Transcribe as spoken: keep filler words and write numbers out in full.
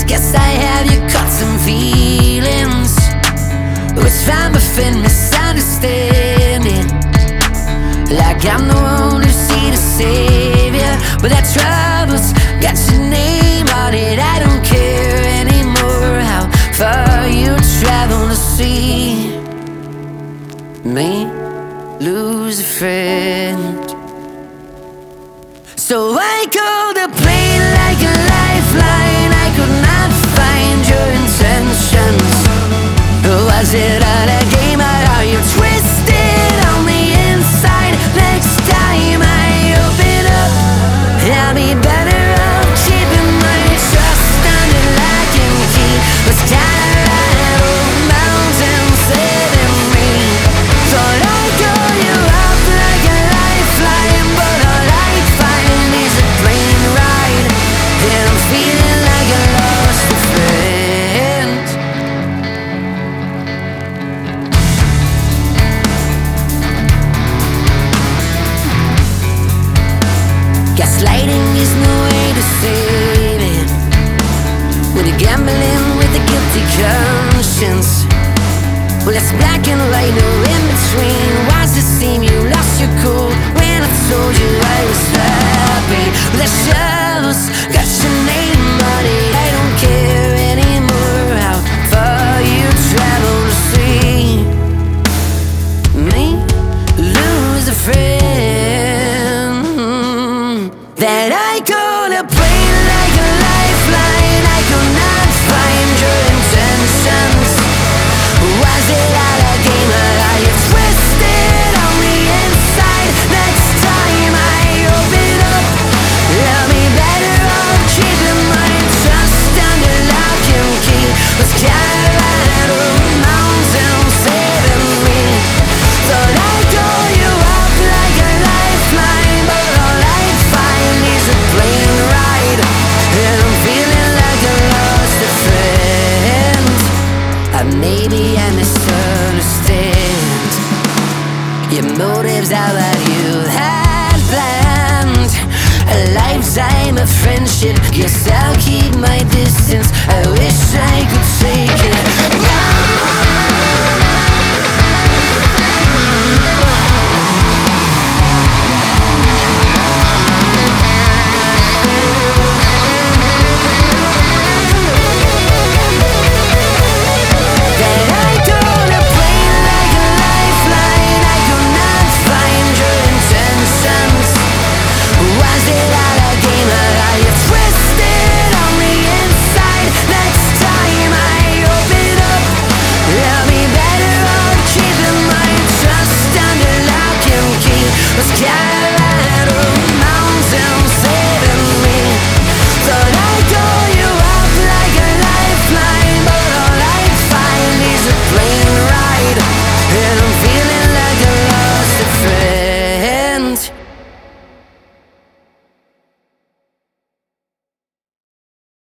Guess I have you caught some feelings, which found within misunderstanding. Like I'm the one who's here to save you, but that trouble's got your name on it. I don't care anymore how far you travel to see me lose a friend. So I called a plane like a lifeline. I could not find your intentions. Was it all a game or are you twisted on the inside? Next time I open up, I'll be better off keeping my trust under lock and key. Was Colorado mountains saving me? Thought I'd call you up like a lifeline, but all I find is a plane ride, and I'm feeling like I lost a friend. Gaslighting is no way to save it when you're gambling with a guilty conscience. Well, it's black and white, no in between. Why's it seem you lost your cool when I told you I was happy? Well, the shovels got your name on it. I don't care anymore how far you travel to see me lose a friend. That I called a plane like a lifeline. I could not find your intentions. Was it all a game or are you twisted on the inside? Next time I open up, I'll be better off keeping my trust under lock and key. Was Colorado mountains saving me? Thought I'd call you up like a lifeline, but all I find is a plane ride, and I'm feeling like I lost a friend. Uh, maybe I misunderstand. Your motives are what you had planned. A lifetime of friendship, yourself